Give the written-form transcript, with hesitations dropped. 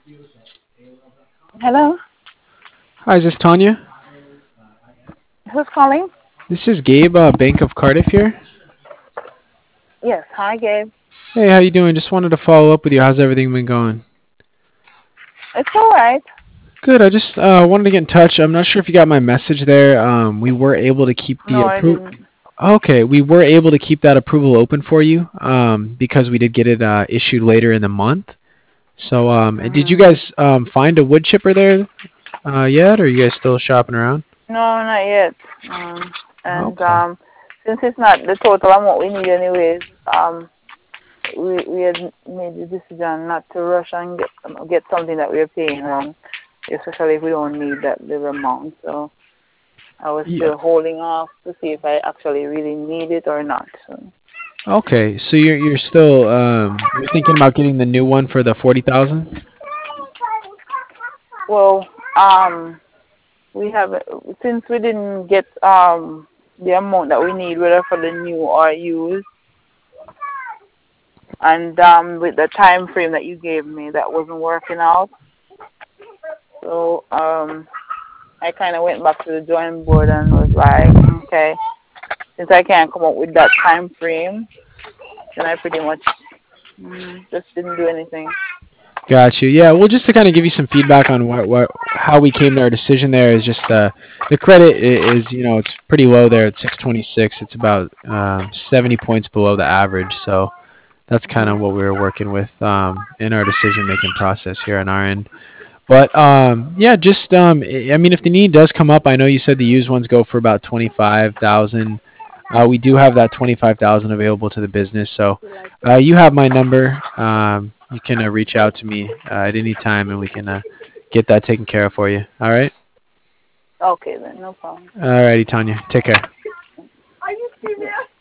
Hello? Hi, is this Tanya? Who's calling? This is Gabe, Bank of Cardiff here. Yes, hi, Gabe. Hey, how you doing? Just wanted to follow up with you. How's everything been going? It's all right. Good. I just wanted to get in touch. I'm not sure if you got my message there. We were able to keep No, the I didn't. Okay, we were able to keep that approval open for you because we did get it issued later in the month. So, did you Hmm. guys find a wood chipper there yet, or are you guys still shopping around? No, not yet. And Okay. since it's not the total amount we need anyways, um, we had made the decision not to rush and get something that we're paying wrong, especially if we don't need that little amount. So I was Yeah. still holding off to see if I actually really need it or not. So, Okay. So you're still you're thinking about getting the new one for the 40,000? well, we have since we didn't get the amount that we need, whether for the new or used, and with the time frame that you gave me, that wasn't working out. So I kind of went back to the drawing board and was like, okay, since I can't come up with that time frame, then I pretty much just didn't do anything. Got you. Yeah. Well, just to kind of give you some feedback on what how we came to our decision there is just the credit is it's pretty low there at 626. It's about 70 points below the average. So that's kind of Mhm. what we were working with in our decision making process here on our end. But yeah, just I mean, if the need does come up, I know you said the used ones go for about 25,000. We do have that 25,000 available to the business, so you have my number. You can reach out to me at any time, and we can get that taken care of for you. All right. Okay then, no problem. All righty, Tanya. Take care. Are you serious?